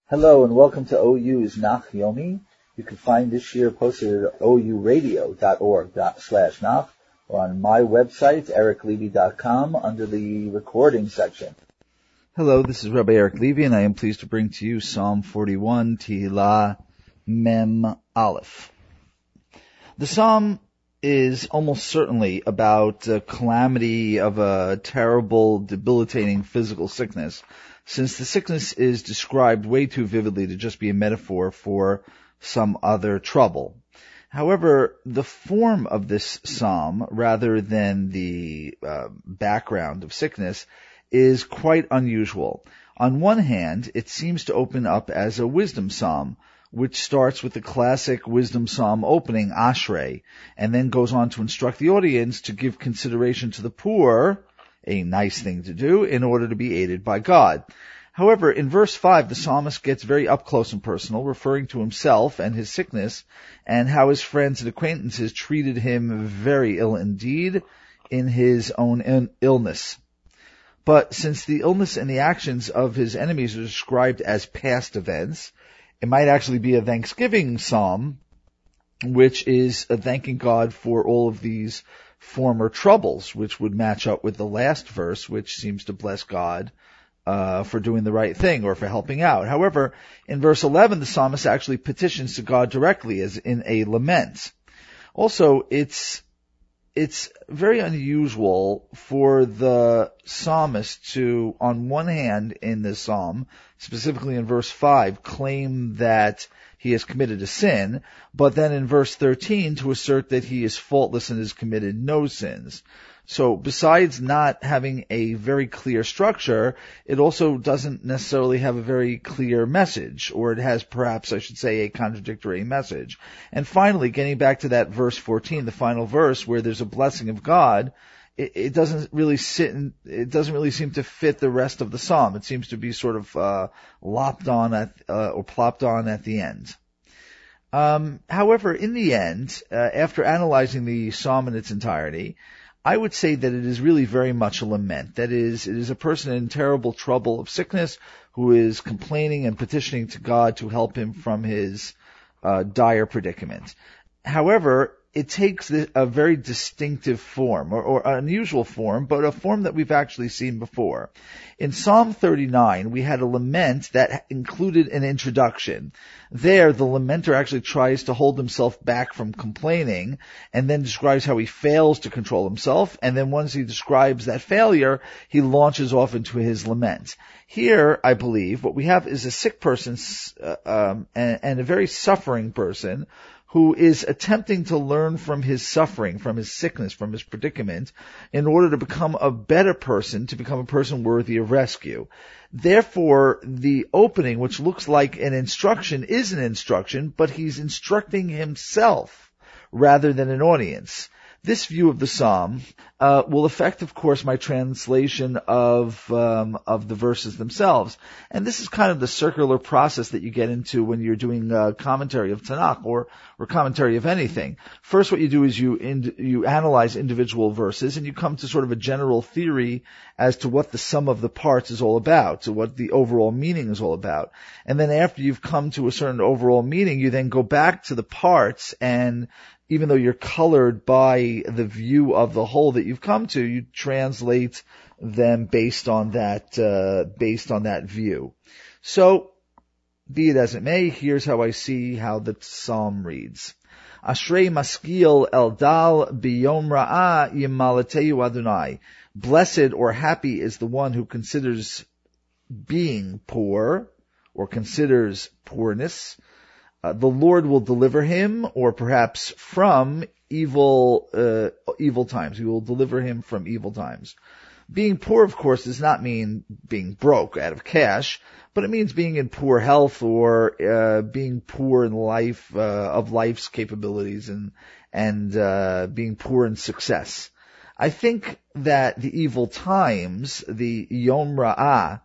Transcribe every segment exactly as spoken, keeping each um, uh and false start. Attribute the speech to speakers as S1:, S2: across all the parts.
S1: Hello and welcome to O U's Nach Yomi. You can find this year posted at ouradio.org slash nach or on my website, eric levy dot com, under the recording section.
S2: Hello, this is Rabbi Eric Levy, and I am pleased to bring to you Psalm forty-one, Tehillah Mem Aleph. The psalm is almost certainly about the calamity of a terrible, debilitating physical sickness, since the sickness is described way too vividly to just be a metaphor for some other trouble. However, the form of this psalm, rather than the uh, background of sickness, is quite unusual. On one hand, it seems to open up as a wisdom psalm, which starts with the classic wisdom psalm opening, Ashrei, and then goes on to instruct the audience to give consideration to the poor, a nice thing to do, in order to be aided by God. However, in verse five, the psalmist gets very up close and personal, referring to himself and his sickness, and how his friends and acquaintances treated him very ill indeed in his own in- illness. But since the illness and the actions of his enemies are described as past events, it might actually be a thanksgiving psalm, which is a thanking God for all of these former troubles, which would match up with the last verse, which seems to bless God uh, for doing the right thing or for helping out. However, in verse eleven, the psalmist actually petitions to God directly, as in a lament. Also, it's It's very unusual for the psalmist to, on one hand in this psalm, specifically in verse five, claim that he has committed a sin, but then in verse thirteen to assert that he is faultless and has committed no sins. So besides not having a very clear structure, it also doesn't necessarily have a very clear message, or it has perhaps, I should say, a contradictory message. And finally, getting back to that verse fourteen, the final verse, where there's a blessing of God, it, it doesn't really sit in, it doesn't really seem to fit the rest of the psalm. It seems to be sort of uh, lopped on at, uh, or plopped on at the end. Um, however, in the end, uh, after analyzing the psalm in its entirety, I would say that it is really very much a lament. That is, it is a person in terrible trouble of sickness who is complaining and petitioning to God to help him from his uh, dire predicament. However, it takes a very distinctive form, or, or an unusual form, but a form that we've actually seen before. In Psalm thirty-nine, we had a lament that included an introduction. There, the lamenter actually tries to hold himself back from complaining, and then describes how he fails to control himself, and then once he describes that failure, he launches off into his lament. Here, I believe, what we have is a sick person uh, um, and, and a very suffering person who is attempting to learn from his suffering, from his sickness, from his predicament, in order to become a better person, to become a person worthy of rescue. Therefore, the opening, which looks like an instruction, is an instruction, but he's instructing himself rather than an audience. This view of the psalm uh, will affect, of course, my translation of um, of the verses themselves. And this is kind of the circular process that you get into when you're doing uh, commentary of Tanakh or or commentary of anything. First, what you do is you in, you analyze individual verses, and you come to sort of a general theory as to what the sum of the parts is all about, to what the overall meaning is all about. And then after you've come to a certain overall meaning, you then go back to the parts, and even though you're colored by the view of the whole that you've come to, you translate them based on that, uh, based on that view. So, be it as it may, here's how I see how the psalm reads. Ashrei maskil eldal biyom ra'ah yimalateu Adonai. Blessed or happy is the one who considers being poor, or considers poorness. Uh, the Lord will deliver him, or perhaps from evil, uh, evil times. He will deliver him from evil times. Being poor, of course, does not mean being broke out of cash, but it means being in poor health, or uh, being poor in life, uh, of life's capabilities, and and uh, being poor in success. I think that the evil times, the Yom Ra'ah,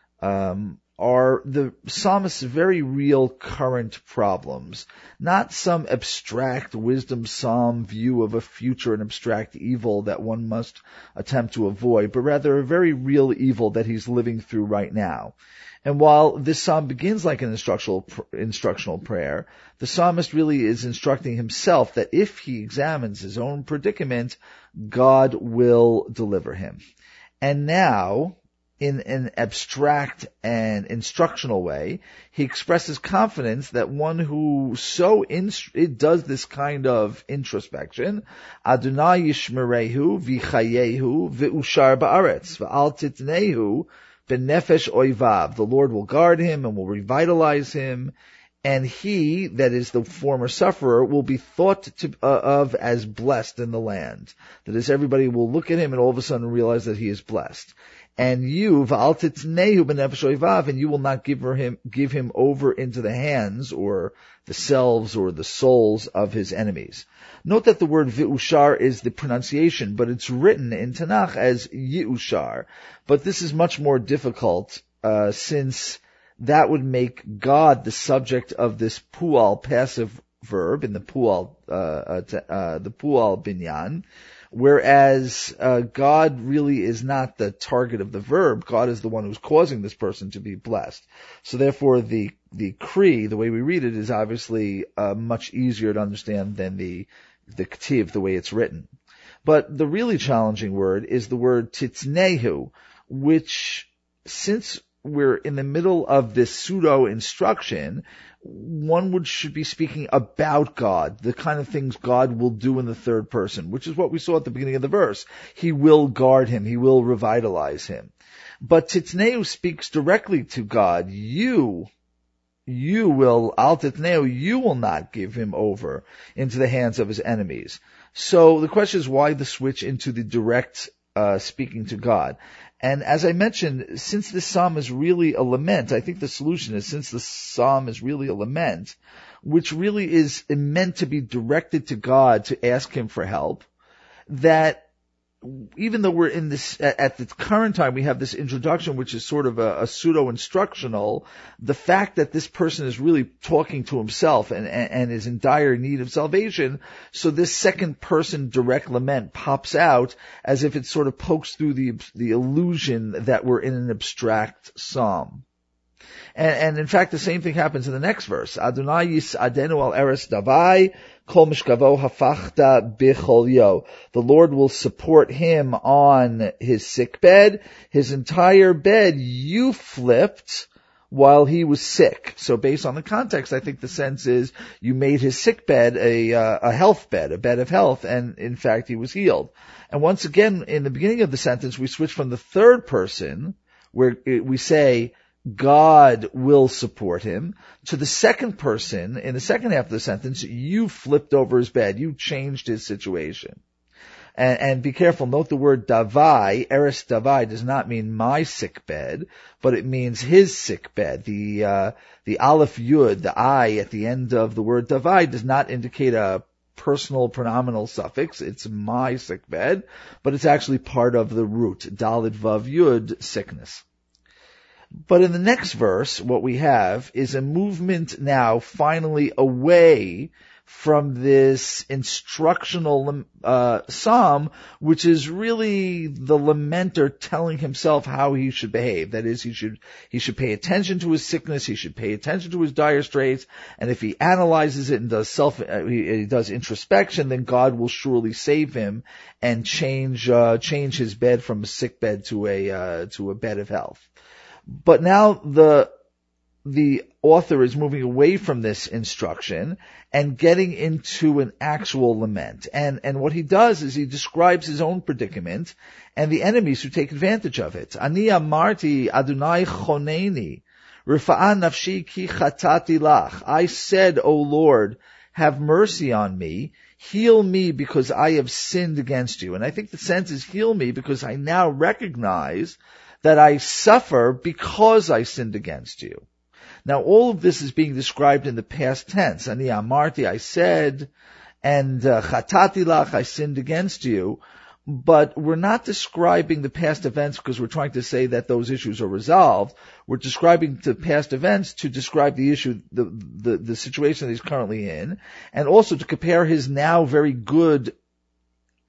S2: um, are the psalmist's very real current problems, not some abstract wisdom psalm view of a future and abstract evil that one must attempt to avoid, but rather a very real evil that he's living through right now. And while this psalm begins like an instructional instructional prayer, the psalmist really is instructing himself that if he examines his own predicament, God will deliver him. And now, in an abstract and instructional way, he expresses confidence that one who so inst- it does this kind of introspection, Adonai yishmerehu v'chayehu v'ushar ba'aretz v'al titnehu b'nefesh oivav. The Lord will guard him and will revitalize him, and he, that is the former sufferer, will be thought to, uh, of as blessed in the land. That is, everybody will look at him and all of a sudden realize that he is blessed. And you, v'al titnehu b'nefesh oivav, and you will not give him, give him over into the hands or the selves or the souls of his enemies. Note that the word v'ushar is the pronunciation, but it's written in Tanakh as yi'ushar. But this is much more difficult, uh, since that would make God the subject of this pu'al passive verb in the pu'al, uh, uh, uh the pu'al binyan, whereas uh, God really is not the target of the verb. God is the one who's causing this person to be blessed. So therefore, the the kri, the way we read it, is obviously uh, much easier to understand than the the ktiv, the way it's written. But the really challenging word is the word titnehu, which, since we're in the middle of this pseudo instruction, one would should be speaking about God, the kind of things God will do in the third person, which is what we saw at the beginning of the verse. He will guard him. He will revitalize him. But titneu speaks directly to God. You, you will, al titneu, you will not give him over into the hands of his enemies. So the question is, why the switch into the direct uh, speaking to God? And as I mentioned, since this psalm is really a lament, I think the solution is, since the psalm is really a lament, which really is meant to be directed to God to ask him for help, that even though we're in this, at the current time, we have this introduction, which is sort of a, a pseudo-instructional, the fact that this person is really talking to himself and, and, and is in dire need of salvation, so this second person direct lament pops out as if it sort of pokes through the, the illusion that we're in an abstract psalm. And, and in fact, the same thing happens in the next verse. Adonai yis'adenu al eres davai, kol mishkavo hafachta bichol yo. The Lord will support him on his sick bed. His entire bed you flipped while he was sick. So based on the context, I think the sense is you made his sick bed a, uh, a health bed, a bed of health, and in fact he was healed. And once again, in the beginning of the sentence, we switch from the third person, where we say, God will support him, to the second person, in the second half of the sentence, you flipped over his bed, you changed his situation. And, and be careful, note the word davai, eres davai, does not mean my sick bed, but it means his sick bed. The, uh, the aleph yud, the I at the end of the word davai does not indicate a personal pronominal suffix, it's my sick bed, but it's actually part of the root, dalid vav yud, sickness. But in the next verse, what we have is a movement now finally away from this instructional uh, psalm, which is really the lamenter telling himself how he should behave. That is, he should he should pay attention to his sickness, he should pay attention to his dire straits, and if he analyzes it and does self, uh, he, he does introspection, then God will surely save him and change uh, change his bed from a sick bed to a uh, to a bed of health. But now the the author is moving away from this instruction and getting into an actual lament. And and what he does is he describes his own predicament and the enemies who take advantage of it. Ani amarti Adonai choneni, rifa'a nafshi ki chatati lach. I said, O Lord, have mercy on me, heal me because I have sinned against you. And I think the sense is, heal me because I now recognize that I suffer because I sinned against you. Now, all of this is being described in the past tense. Ani amarti, I said, and chatati lach, I sinned against you. But we're not describing the past events because we're trying to say that those issues are resolved. We're describing the past events to describe the issue, the, the, the situation that he's currently in, and also to compare his now very good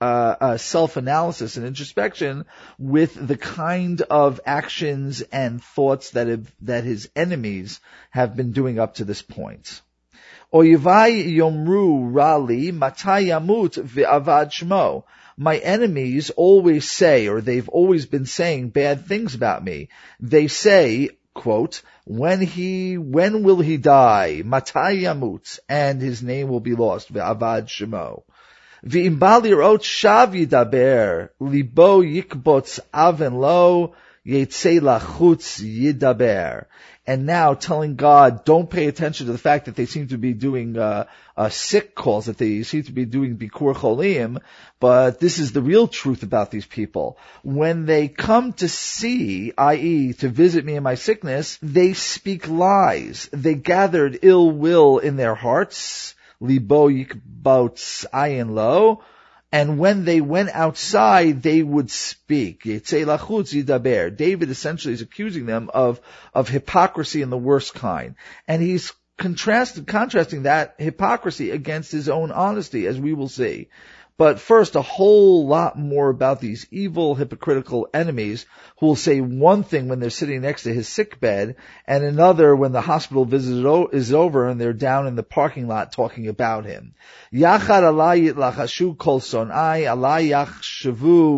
S2: uh, uh, self-analysis and introspection with the kind of actions and thoughts that have, that his enemies have been doing up to this point. Oyevai yomru rali matai yamut v'avad shmo. My enemies always say, or they've always been saying bad things about me. They say, quote, when he, when will he die? Matai yamut, and his name will be lost. V'avad shemo. V'im ba lirot shav yidaber, libo yikbots aven lo, yetzei lachutz yidaber. And now telling God, don't pay attention to the fact that they seem to be doing uh, uh sick calls, that they seem to be doing bikur cholim, but this is the real truth about these people. When they come to see, that is to visit me in my sickness, they speak lies. They gathered ill will in their hearts, libo yikbots ayin lo, and when they went outside, they would speak. David essentially is accusing them of, of hypocrisy in the worst kind. And he's contrasted, contrasting that hypocrisy against his own honesty, as we will see. But first, a whole lot more about these evil, hypocritical enemies who will say one thing when they're sitting next to his sick bed, and another when the hospital visit is over and they're down in the parking lot talking about him. Yachad alay yitlachashu kol sonai alay yachshavu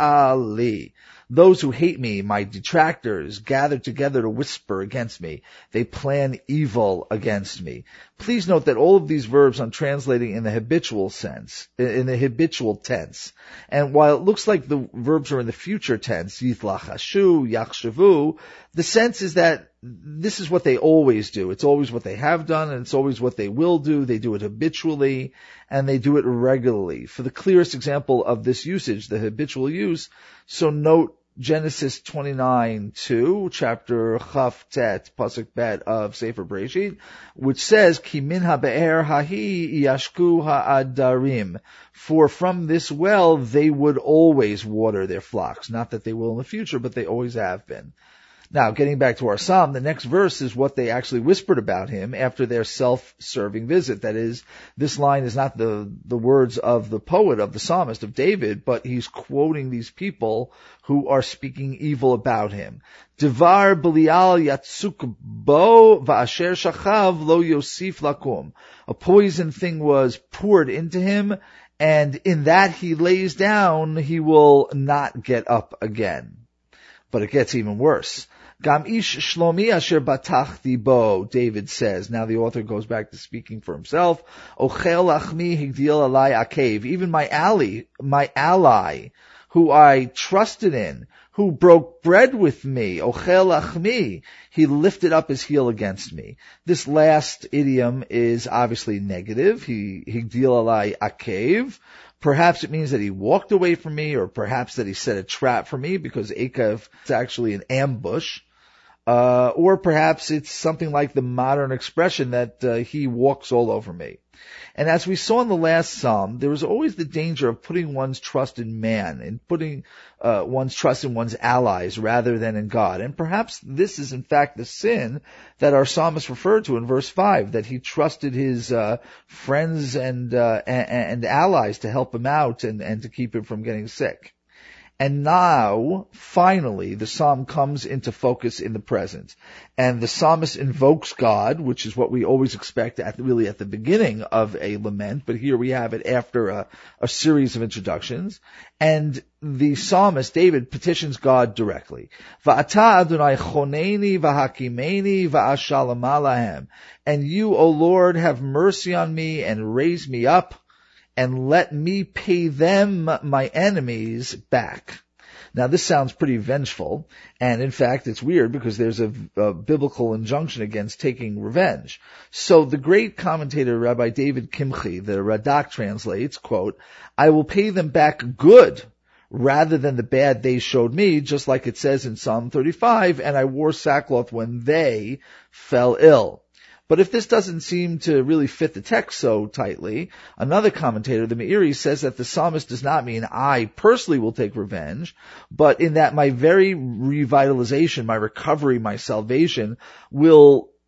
S2: ra'ali. Those who hate me, my detractors, gather together to whisper against me. They plan evil against me. Please note that all of these verbs I'm translating in the habitual sense, in the habitual tense. And while it looks like the verbs are in the future tense, yitlachashu, yachshavu, the sense is that this is what they always do. It's always what they have done, and it's always what they will do. They do it habitually, and they do it regularly. For the clearest example of this usage, the habitual use, so note Genesis twenty-nine two, chapter Chaf Tet, Pasuk Bet of Sefer Bereshit, which says, Ki min ha'be'er hahi yashku ha'adarim. For from this well they would always water their flocks. Not that they will in the future, but they always have been. Now, getting back to our psalm, the next verse is what they actually whispered about him after their self-serving visit. That is, this line is not the, the words of the poet, of the psalmist, of David, but he's quoting these people who are speaking evil about him. Devar Belial yatsuk bo va'asher shachav lo yosif lakum. A poison thing was poured into him, and in that he lays down, he will not get up again. But it gets even worse. Gam ish shlomi asher batachti bo, David says. Now the author goes back to speaking for himself. Ochel achmi higdil alai akev. Even my ally, my ally, who I trusted in, who broke bread with me, ochel achmi, he lifted up his heel against me. This last idiom is obviously negative. He higdil alai akev. Perhaps it means that he walked away from me, or perhaps that he set a trap for me, because Akev is actually an ambush. Uh, or perhaps it's something like the modern expression that uh, he walks all over me. And as we saw in the last psalm, there is always the danger of putting one's trust in man, and putting uh, one's trust in one's allies rather than in God. And perhaps this is in fact the sin that our psalmist referred to in verse five, that he trusted his uh, friends and, uh, and and allies to help him out and, and to keep him from getting sick. And now, finally, the psalm comes into focus in the present. And the psalmist invokes God, which is what we always expect at really at the beginning of a lament, but here we have it after a, a series of introductions. And the psalmist, David, petitions God directly. Va'ata Adonai choneni v'hakimeni va'ashalom alahem. And you, O Lord, have mercy on me and raise me up, and let me pay them, my enemies, back. Now this sounds pretty vengeful, and in fact it's weird because there's a, a biblical injunction against taking revenge. So the great commentator Rabbi David Kimchi, the Radak, translates, quote, I will pay them back good rather than the bad they showed me, just like it says in Psalm thirty-five, and I wore sackcloth when they fell ill. But if this doesn't seem to really fit the text so tightly, another commentator, the Meiri, says that the psalmist does not mean I personally will take revenge, but in that my very revitalization, my recovery, my salvation will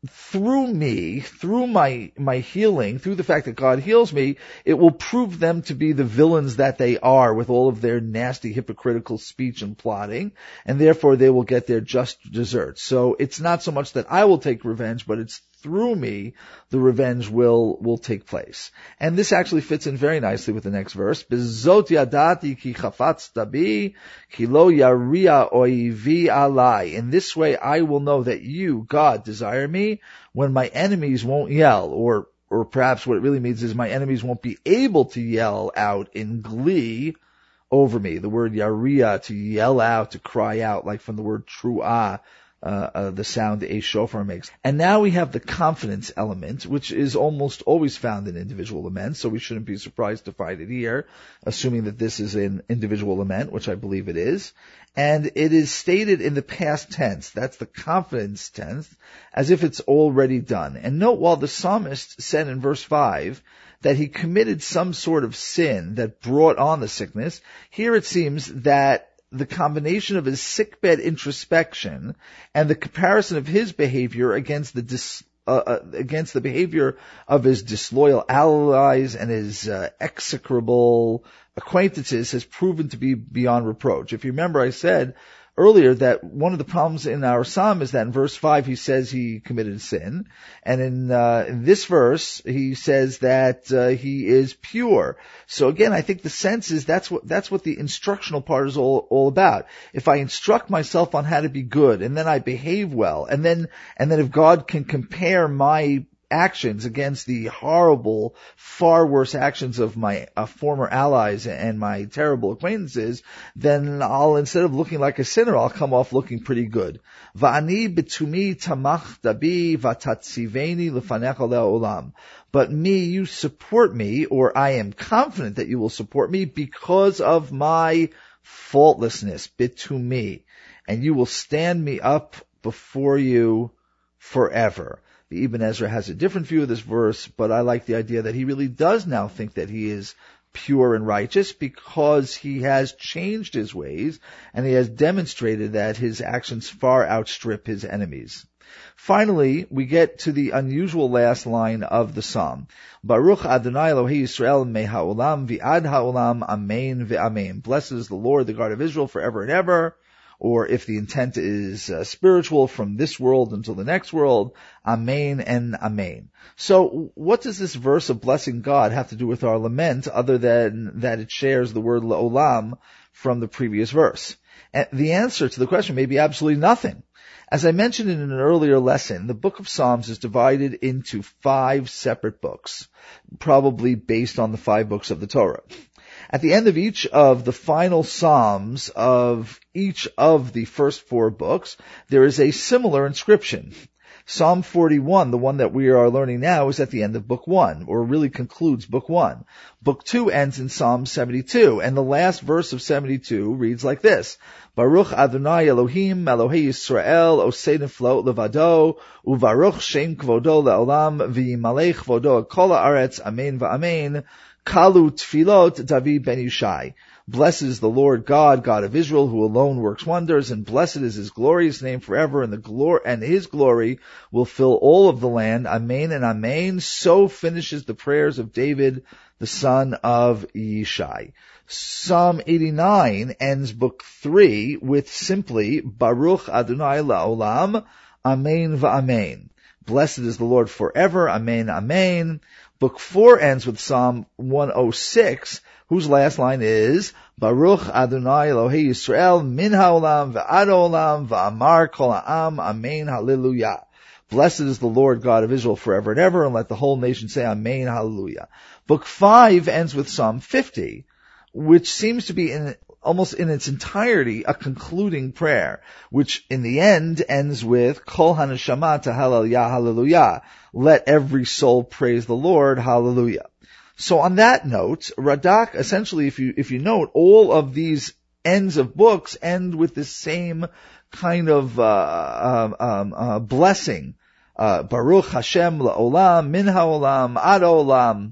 S2: through me, through my, my healing, through the fact that God heals me, it will prove them to be the villains that they are with all of their nasty hypocritical speech and plotting, and therefore they will get their just desserts. So it's not so much that I will take revenge, but it's through me the revenge will, will take place. And this actually fits in very nicely with the next verse. Bezot yadati ki chafatzta bi, ki lo yaria oivi alai. In this way I will know that you, God, desire me when my enemies won't yell, or, or perhaps what it really means is my enemies won't be able to yell out in glee over me. The word yaria, to yell out, to cry out, like from the word tru'ah, Uh, uh, the sound a shofar makes. And now we have the confidence element, which is almost always found in individual laments, so we shouldn't be surprised to find it here, assuming that this is an individual lament, which I believe it is. And it is stated in the past tense, that's the confidence tense, as if it's already done. And note, while the psalmist said in verse five that he committed some sort of sin that brought on the sickness, here it seems that the combination of his sickbed introspection and the comparison of his behavior against the dis, uh, uh, against the behavior of his disloyal allies and his uh, execrable acquaintances has proven to be beyond reproach. If you remember, I said earlier that one of the problems in our psalm is that in verse five he says he committed sin, and in, uh, in this verse he says that uh, he is pure. So again, I think the sense is that's what that's what the instructional part is all all about. If I instruct myself on how to be good, and then I behave well, and then and then if God can compare my actions against the horrible, far worse actions of my uh, former allies and my terrible acquaintances, then I'll, instead of looking like a sinner, I'll come off looking pretty good. Va'ani betumi tamachta bi vatatziveni lefanecha le'olam. But me, you support me, or I am confident that you will support me because of my faultlessness, bitumi, and you will stand me up before you forever. The Ibn Ezra has a different view of this verse, but I like the idea that he really does now think that he is pure and righteous because he has changed his ways and he has demonstrated that his actions far outstrip his enemies. Finally, we get to the unusual last line of the psalm. Baruch Adonai Elohei Yisrael me ha'olam v'ad ha'olam amen v'amen. Blessed is the Lord, the God of Israel, forever and ever. Or if the intent is uh, spiritual, from this world until the next world, amen and amen. So what does this verse of blessing God have to do with our lament, other than that it shares the word la'olam from the previous verse? And the answer to the question may be absolutely nothing. As I mentioned in an earlier lesson, the book of Psalms is divided into five separate books, probably based on the five books of the Torah. At the end of each of the final Psalms of each of the first four books, there is a similar inscription. Psalm forty-one, the one that we are learning now, is at the end of book one, or really concludes book one. Book two ends in Psalm seventy-two, and the last verse of seventy-two reads like this: Baruch Adonai Elohim, Elohei Yisrael, Osei Niflot Levado, Uvaruch Shem Kvodo Le'olam, V'yimalei Kvodo Kol Haaretz, Amen V'amen. Kalu Tfilot David ben Yishai. Blessed is the Lord God, God of Israel, who alone works wonders, and blessed is his glorious name forever, and the glory, and his glory will fill all of the land. Amen and amen. So finishes the prayers of David, the son of Yishai. Psalm eighty-nine ends book three with simply, Baruch Adonai La'olam, Amen va'amen. Blessed is the Lord forever. Amen, amen. Book four ends with Psalm one oh six, whose last line is, Baruch Adonai Elohei Yisrael, min ha'olam v'ad ha'olam v'amar kol ha'am, amen, hallelujah. Blessed is the Lord God of Israel forever and ever, and let the whole nation say, amen, hallelujah. Book five ends with Psalm fifty, which seems to be in almost in its entirety a concluding prayer, which in the end ends with Kol haneshama tahalel hallelujah. Let every soul praise the Lord, hallelujah. So on that note, Radak, essentially, if you if you note, all of these ends of books end with the same kind of uh, um, uh, blessing. Uh, Baruch Hashem la'olam, min ha'olam, ad olam.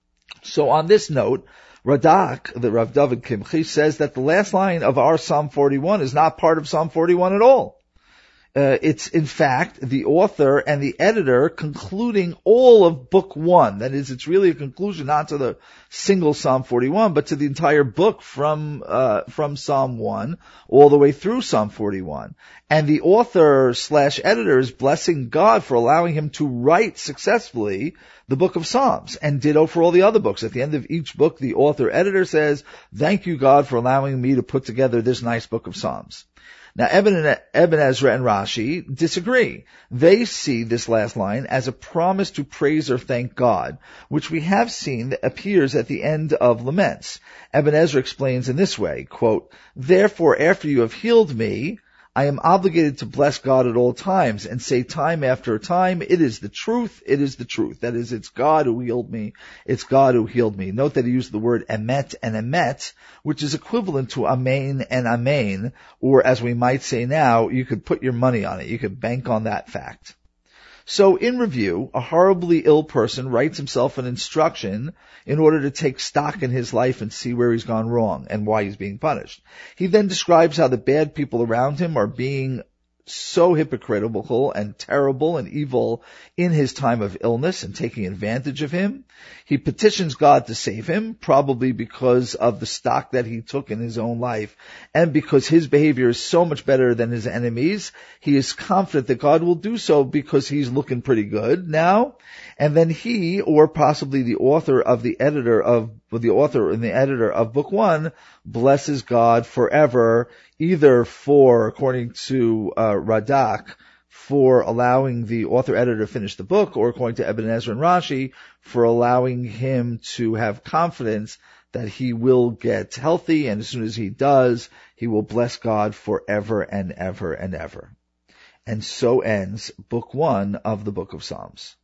S2: So on this note, Radak, the Rav David Kimchi, says that the last line of our Psalm forty-one is not part of Psalm forty-one at all. Uh, it's, in fact, the author and the editor concluding all of Book One. That is, it's really a conclusion not to the single Psalm forty-one, but to the entire book from uh, from Psalm one all the way through Psalm forty-one. And the author slash editor is blessing God for allowing him to write successfully the book of Psalms, and ditto for all the other books. At the end of each book, the author editor says, "Thank you, God, for allowing me to put together this nice book of Psalms." Now, Eben, Eben Ezra and Rashi disagree. They see this last line as a promise to praise or thank God, which we have seen that appears at the end of Laments. Eben Ezra explains in this way, quote, "Therefore, after you have healed me, I am obligated to bless God at all times and say time after time, it is the truth, it is the truth." That is, it's God who healed me, it's God who healed me. Note that he used the word emet and emet, which is equivalent to amen and amen, or as we might say now, you could put your money on it, you could bank on that fact. So, in review, a horribly ill person writes himself an instruction in order to take stock in his life and see where he's gone wrong and why he's being punished. He then describes how the bad people around him are being so hypocritical and terrible and evil in his time of illness and taking advantage of him. He petitions God to save him, probably because of the stock that he took in his own life, and because his behavior is so much better than his enemies. He is confident that God will do so because he's looking pretty good now. And then he, or possibly the author of the editor of, the author and the editor of Book One, blesses God forever, either for, according to uh, Radak, for allowing the author-editor to finish the book, or according to Eben Ezra and Rashi, for allowing him to have confidence that he will get healthy, and as soon as he does, he will bless God forever and ever and ever. And so ends Book One of the Book of Psalms.